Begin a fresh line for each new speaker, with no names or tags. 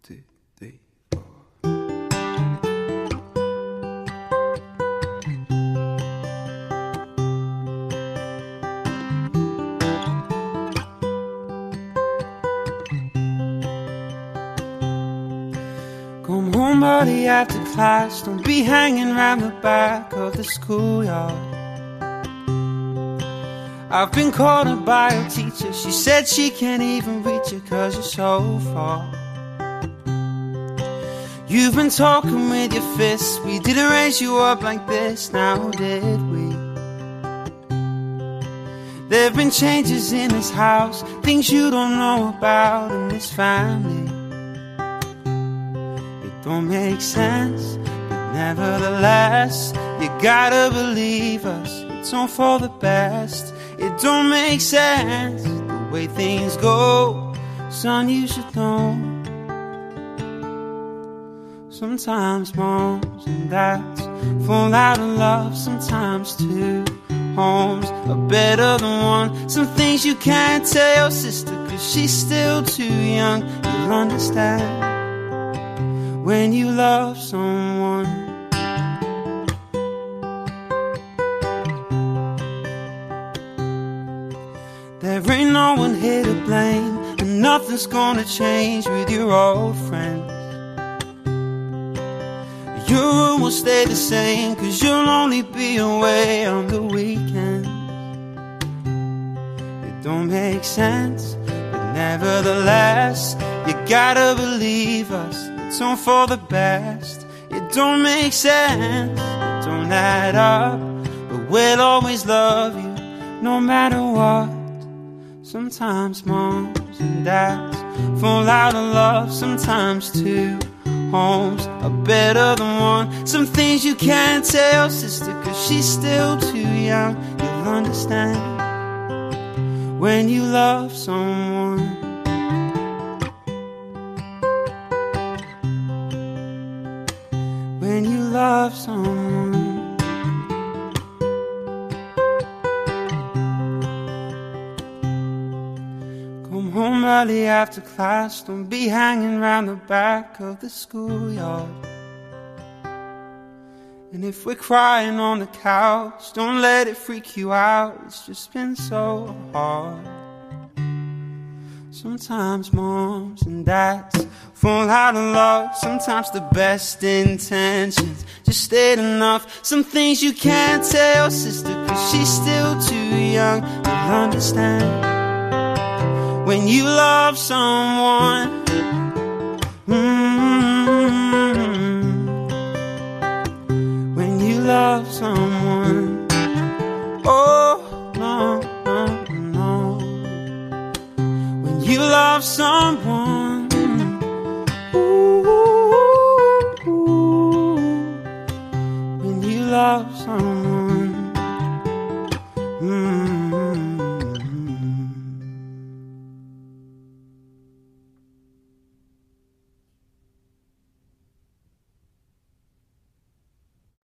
2, 3. Come home early after class, don't be hanging round the back of the schoolyard. I've been called a bio teacher, she said she can't even reach you 'cause you're so far. You've been talking with your fists, we didn't raise you up like this, now did we? There've been changes in this house, things you don't know about in this family. Don't make sense, but nevertheless, you gotta believe us, it's all for the best. It don't make sense, the way things go, son, you should know. Sometimes moms and dads fall out of love, sometimes two homes are better than one. Some things you can't tell your sister 'cause she's still too young. You'll understand when you love someone. There ain't no one here to blame, and nothing's gonna change with your old friends. Your room will stay the same 'cause you'll only be away on the weekends. It don't make sense, but nevertheless, you gotta believe us, it's all for the best. It don't make sense, it don't add up, but we'll always love you, no matter what. Sometimes moms and dads fall out of love, sometimes two homes are better than one. Some things you can't tell your sister 'cause she's still too young. You'll understand when you love someone. When you love someone. Come home early after class, don't be hanging round the back of the schoolyard. And if we're crying on the couch, don't let it freak you out, it's just been so hard. Sometimes moms and dads fall out of love, sometimes the best intentions just ain't enough. Some things you can't tell your sister 'cause she's still too young. You'll understand when you love someone.